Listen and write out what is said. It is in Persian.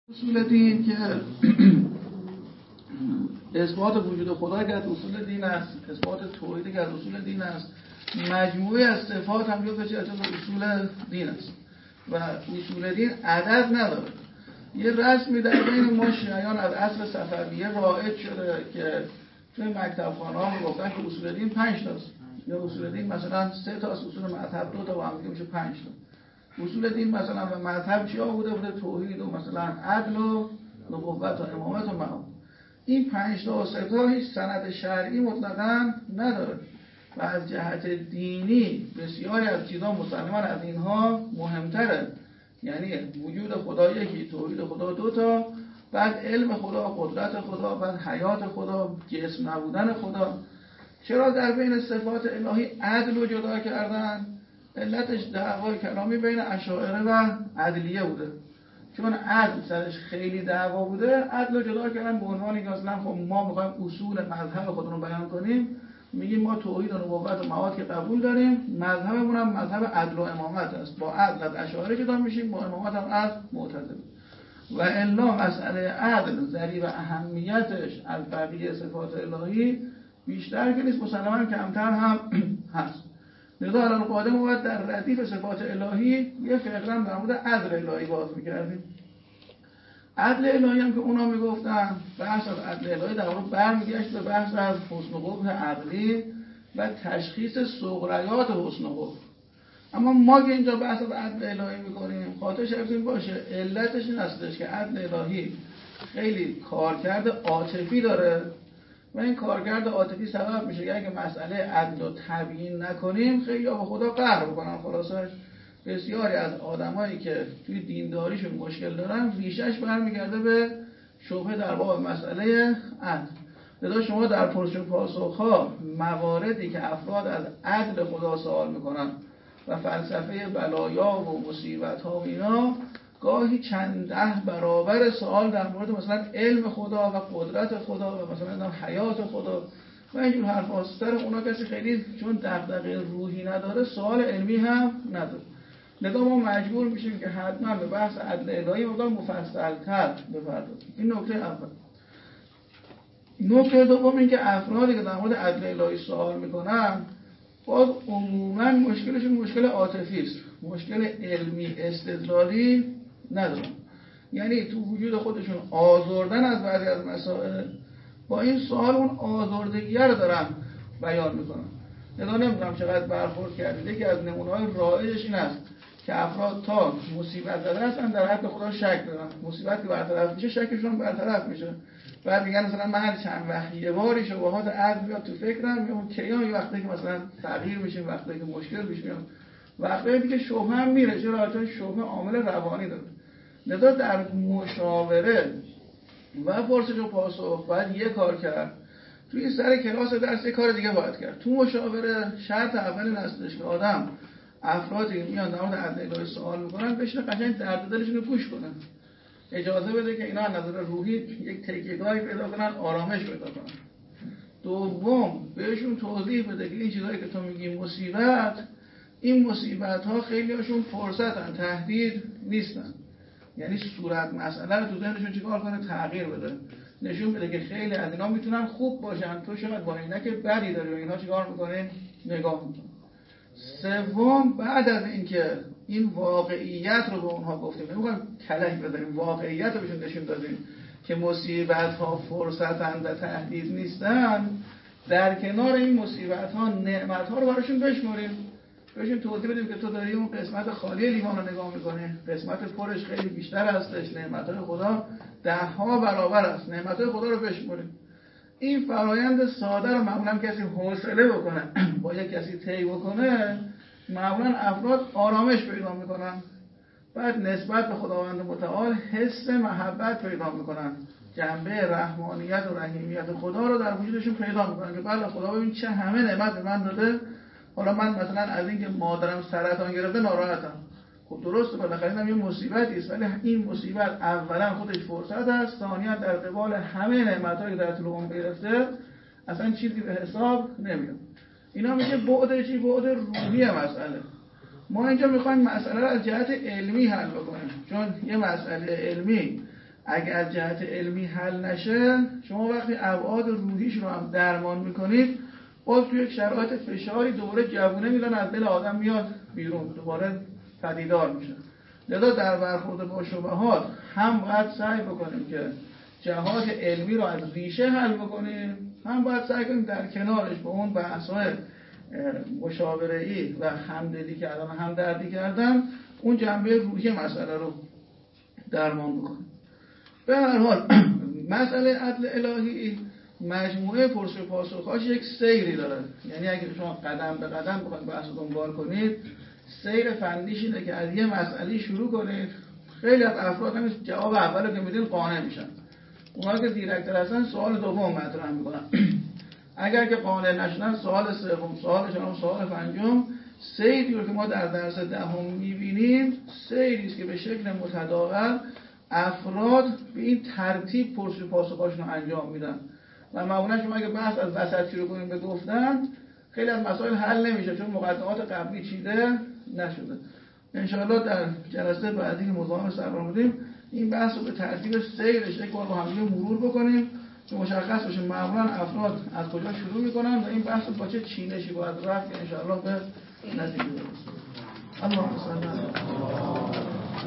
اصول دین که اثبات وجود خدا که از اصول دین است، اثبات توحید که از اصول دین است، مجموعه از صفات هم جزء اصول دین است و اصول دین عدد نداره. یه رسمی در بین ما شیعیان از عصر صفویه رایج شده که توی مکتبخانه‌ها میگفتن که اصول دین 5 تاست، یا اصول دین مثلا 3 تا اصول مذهب 2 تا با هم میشه 5 تا. اصول دین مثلا و مذهب چیا بوده؟ توحید و مثلا عدل و نبوت و امامت و معاد. این 5 تا و 3 تا هیچ سند شرعی مطلقاً نداره و از جهت دینی بسیاری از چیزا مسلمان از اینها مهمتره. یعنی وجود خدا یکی، توحید خدا 2 تا، بعد علم خدا، قدرت خدا، بعد حیات خدا، جسم نبودن خدا. چرا در بین صفات الهی عدل رو جدا کردن؟ علتش دعوای کلامی بین اشاعره و عدلیه بوده. چون عدل سرش خیلی دعوا بوده، عدل رو جدا کردن به عنوان اینکه اصلا خب ما میخوایم اصول مذهب خودمون رو بیان کنیم، میگیم ما توحید و نبوت و معاد که قبول داریم، مذهبمون هم مذهب عدل و امامت است. با عدل از اشاعره جدا میشیم، با امامت هم از معتزله. و الا مسئله عدل ذریع اهمیتش از بقیه صفات الهی بیشتر که نیست، مسلماً کمتر هم هست. لذا الان قادم باید در ردیف صفات الهی یه فقره در مورد عدل الهی باز می‌کردیم. عدل الهی هم که اونا میگفتن بحث از عدل الهی در واقع برمیگشت به بحث از حسن و قبح عقلی و تشخیص صغریات حسن و قبح. اما ما که اینجا بحث از عدل الهی میکنیم خاطر شرطیم باشه علتش این هستش که عدل الهی خیلی کارکرد عاطفی داره و این کارکرد عاطفی سبب میشه که اگه مسئله عدل رو تبیین نکنیم خیلی به خدا قهر بکنن. خلاصش بسیاری از آدمایی که توی دینداریشون مشکل دارن ریشش برمیگرده به شبهه در باب مسئله عدل. لذا شما در پرسش و پاسخ‌ها مواردی که افراد از عدل خدا سوال میکنن و فلسفه بلایا و مصیبت‌ها و اینا گاهی چند ده برابر سوال در مورد مثلا علم خدا و قدرت خدا و مثلا حیات خدا و اینجور حرف هاستر اونا کسی خیلی چون دغدغه روحی نداره سوال علمی هم نداره. لذا ما مجبور میشیم که حتما به بحث عدل الهی مقدار مفصل‌تر بپردازیم. این نکته اول. نکته دوم این که افرادی که در مورد عدل الهی سوال میکنن باز عموما مشکلشون مشکل عاطفی است، مشکل علمی استدلالی ندارن. یعنی تو وجود خودشون آزردن از بعضی از مسائل با این سوال اون آزردگی رو دارن بیان میکنن. لذا نمیدونم چقدر برخورد کردید که از نمونه‌های رایجش این است که افراد تا مصیبت زده هستن در حق خدا شک دارن، مصیبت که برطرف میشه شکشون برطرف میشه. بعد میگن مثلا من هر چند وقت یه باری شبهات عدل بیاد تو فکرم، میگم کیا یه وقتی که مثلا تغییر میشه، وقتی که مشکل پیش میاد، وقتی که شبهه هم میره، چرا؟ چون شبهه عامل روانی داره. لذا در مشاوره و پرسش و پاسخ باید یه کار کرد، توی سر کلاس درس یه کار دیگه باید کرد. تو مشاوره شرط اول این هستش که آدم افرادی میان در مورد عدل الهی سوال میکنن بشینه قشنگ درد دلشون رو گوش کنن، اجازه بده که اینا از نظر روحی یک تکیه‌گاهی پیدا کنن، آرامش پیدا کنن. دوم بهشون توضیح بده که این چیزایی که تو میگی مصیبت، این مصیبت ها خیلی هاشون فرصتن، تهدید نیستن. یعنی صورت مسئله رو تو ذهنشون چیکار کنه؟ تغییر بده، نشون بده که خیلی از اینا میتونن خوب باشن، تو شاید با اینا که بدی داری و اینا چیکار میکنین؟ نگاه میکنن. سوم بعد از اینکه این واقعیت رو به اونها گفتیم، نمی‌خوایم کلک بزنیم، واقعیت رو بهشون نشون دادیم که مصیبت ها فرصتن و تهدید نیستن، در کنار این مصیبت ها نعمت ها رو براشون بشماریم، بهشون توضیح بدیم که تو داری اون قسمت خالی لیوان رو نگاه میکنی، قسمت پرش خیلی بیشتر هستش، نعمت های خدا 10 ها برابر است، نعمت های خدا رو بشماریم. این فرایند ساده رو معمولا کسی حوصله بکنه با یک کسی طی بکنه، معمولا افراد آرامش پیدا میکنن، بعد نسبت به خداوند متعال حس محبت پیدا میکنن، جنبه رحمانیت و رحیمیت خدا رو در وجودشون پیدا میکنن که بله خدا ببین چه همه نعمت به من داده، حالا من مثلا از اینکه مادرم سرطان گرفته ناراحتم. خب درسته بالاخره اینم یه مصیبتی است، ولی این مصیبت اولا خودش فرصت است، ثانیا در قبال همه نعمتایی که در طول عمر گرفته اصلا چیزی به حساب نمیاد. اینا میشه بعد چی؟ بعد روحی مسئله. ما اینجا میخوایم مسئله رو از جهت علمی حل بکنیم، چون یه مسئله علمی اگر از جهت علمی حل نشه، شما وقتی ابعاد روحیش رو هم درمان میکنید، باز توی یک شرایط فشاری دوباره جوونه میلان از دل آدم میاد بیرون، دوباره پدیدار میشه. لذا در برخورد با شبهات هم باید سعی بکنیم که جهات علمی رو از ریشه حل بکنیم، هم باید سعی کنیم در کنارش به اون بحث‌های مشاوره‌ای و همدلی کردن و همدردی کردن اون جنبه روحی مسئله رو درمان بکنیم. به هر حال مسئله عدل الهی مجموعه پرس و پاسخ‌هاش یک سیری داره. یعنی اگه شما قدم به قدم بخواید بحث رو دنبال کنید، سیر فنیش اینه که از یه مسئله شروع کنید. خیلی از افراد هم جواب اول رو که میدین قانع میشن، اونها که زیرک‌تر هستن سوال دوم مطرح میکنن. اگر که قانع نشدن سوال سوم، سوال چهارم، سوال پنجم. سیری رو که ما در درس دهم میبینیم سیری است که به شکل متداول افراد به این ترتیب پرس و پاسخاشون رو انجام میدن و معمولا شما اگه بحث از وسط شروع کنیم به گفتن، خیلی از مسائل حل نمیشه چون مقدمات قبلی چیده نشده. انشاءالله در جلسه بعدی که مزاحم سرور بودیم این بحث رو به ترتیب سیرش یک بار با هم مرور بکنیم که مشخص بشه معمولا افراد از کجا شروع میکنن و این بحث رو با چه چینشی باید رفت که انشاءالله به نتیجه برسیم. اللهم صل علی